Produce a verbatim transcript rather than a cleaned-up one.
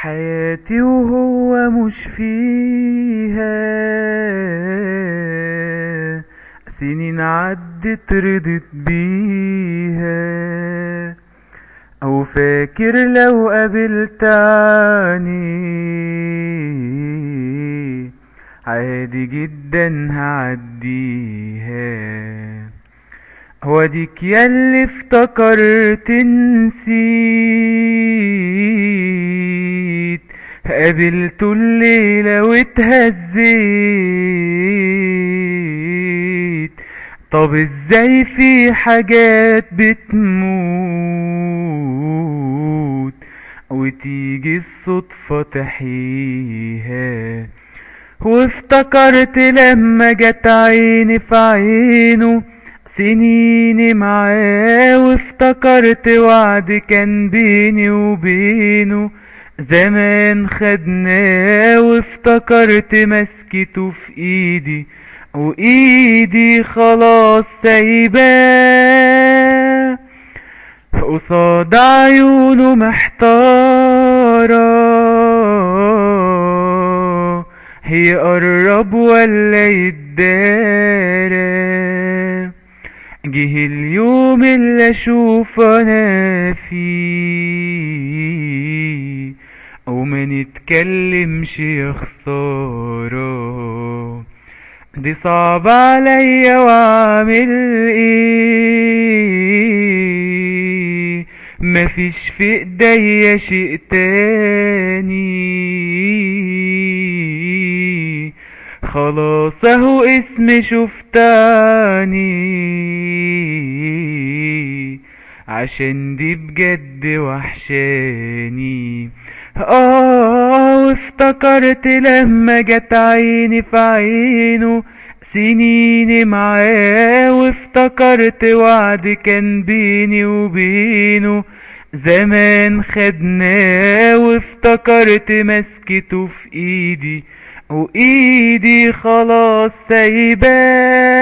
حياتي وهو مش فيها، سنين عدت رضيت بيها. او فاكر لو قابلت عني عادي جدا هعديها. واديك ياللي افتكرت نسيت، قابلته الليلة واتهزيت. طب ازاي في حاجات بتموت وتيجي الصدفة تحييها؟ وافتكرت لما جت عيني في عينه سنيني معاه، وافتكرت وعد كان بيني وبينه زمان خدناه، وافتكرت مسكته في ايدي وايدي خلاص سايباه. قصاد عيونه محتارة يقرب ولا يتدارى. جه اليوم اللي اشوف انا فيه وما نتكلمش يا خسارة. دي صعب عليا واعمل ايه، مفيش في ايديا شيء تاني. خلاص اهو اسمي شفتاني، عشان دي بجد وحشاني. اه وافتكرت لما جت عيني في عينه سنيني معاه، وافتكرت وعد كان بيني وبينه زمان خدناه، وافتكرت مسكته في ايدي وايدي خلاص سايباه.